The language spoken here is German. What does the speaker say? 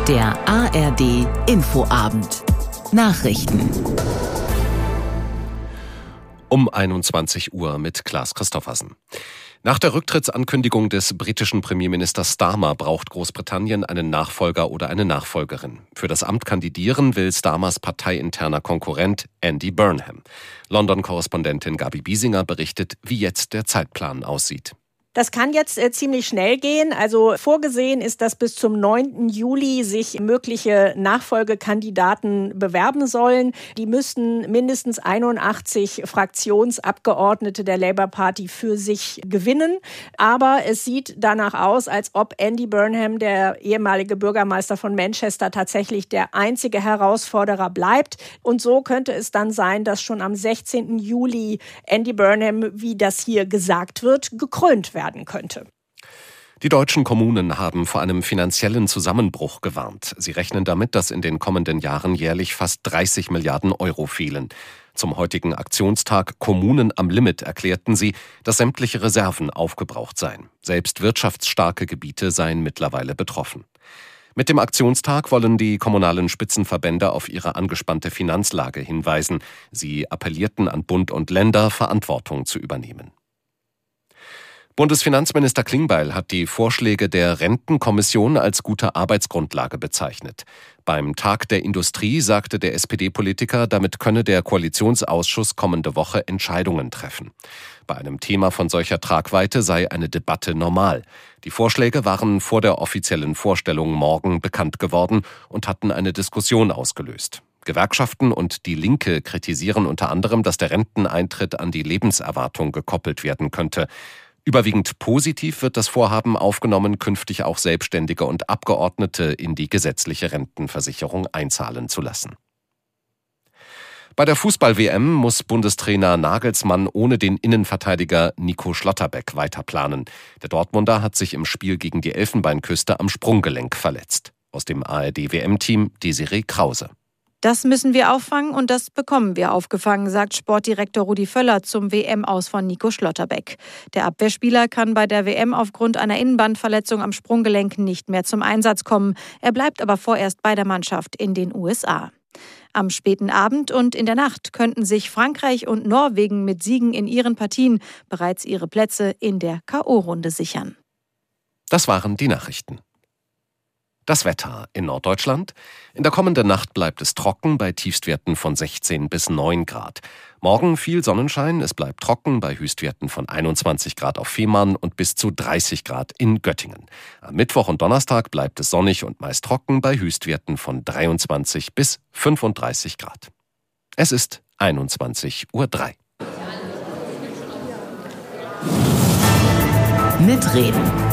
Der ARD Infoabend. Nachrichten. Um 21 Uhr mit Klaas Christoffersen. Nach der Rücktrittsankündigung des britischen Premierministers Starmer braucht Großbritannien einen Nachfolger oder eine Nachfolgerin. Für das Amt kandidieren will Starmers parteiinterner Konkurrent Andy Burnham. London-Korrespondentin Gabi Biesinger berichtet, wie jetzt der Zeitplan aussieht. Das kann jetzt ziemlich schnell gehen. Also vorgesehen ist, dass bis zum 9. Juli sich mögliche Nachfolgekandidaten bewerben sollen. Die müssten mindestens 81 Fraktionsabgeordnete der Labour Party für sich gewinnen. Aber es sieht danach aus, als ob Andy Burnham, der ehemalige Bürgermeister von Manchester, tatsächlich der einzige Herausforderer bleibt. Und so könnte es dann sein, dass schon am 16. Juli Andy Burnham, wie das hier gesagt wird, gekrönt werden könnte. Die deutschen Kommunen haben vor einem finanziellen Zusammenbruch gewarnt. Sie rechnen damit, dass in den kommenden Jahren jährlich fast 30 Milliarden Euro fehlen. Zum heutigen Aktionstag Kommunen am Limit erklärten sie, dass sämtliche Reserven aufgebraucht seien. Selbst wirtschaftsstarke Gebiete seien mittlerweile betroffen. Mit dem Aktionstag wollen die kommunalen Spitzenverbände auf ihre angespannte Finanzlage hinweisen. Sie appellierten an Bund und Länder, Verantwortung zu übernehmen. Bundesfinanzminister Klingbeil hat die Vorschläge der Rentenkommission als gute Arbeitsgrundlage bezeichnet. Beim Tag der Industrie sagte der SPD-Politiker, damit könne der Koalitionsausschuss kommende Woche Entscheidungen treffen. Bei einem Thema von solcher Tragweite sei eine Debatte normal. Die Vorschläge waren vor der offiziellen Vorstellung morgen bekannt geworden und hatten eine Diskussion ausgelöst. Gewerkschaften und die Linke kritisieren unter anderem, dass der Renteneintritt an die Lebenserwartung gekoppelt werden könnte. Überwiegend positiv wird das Vorhaben aufgenommen, künftig auch Selbstständige und Abgeordnete in die gesetzliche Rentenversicherung einzahlen zu lassen. Bei der Fußball-WM muss Bundestrainer Nagelsmann ohne den Innenverteidiger Nico Schlotterbeck weiterplanen. Der Dortmunder hat sich im Spiel gegen die Elfenbeinküste am Sprunggelenk verletzt. Aus dem ARD-WM-Team Desiree Krause. Das müssen wir auffangen und das bekommen wir aufgefangen, sagt Sportdirektor Rudi Völler zum WM-Aus von Nico Schlotterbeck. Der Abwehrspieler kann bei der WM aufgrund einer Innenbandverletzung am Sprunggelenk nicht mehr zum Einsatz kommen. Er bleibt aber vorerst bei der Mannschaft in den USA. Am späten Abend und in der Nacht könnten sich Frankreich und Norwegen mit Siegen in ihren Partien bereits ihre Plätze in der K.O.-Runde sichern. Das waren die Nachrichten. Das Wetter in Norddeutschland. In der kommenden Nacht bleibt es trocken bei Tiefstwerten von 16 bis 9 Grad. Morgen viel Sonnenschein, es bleibt trocken bei Höchstwerten von 21 Grad auf Fehmarn und bis zu 30 Grad in Göttingen. Am Mittwoch und Donnerstag bleibt es sonnig und meist trocken bei Höchstwerten von 23 bis 35 Grad. Es ist 21:03 Uhr. Mitreden.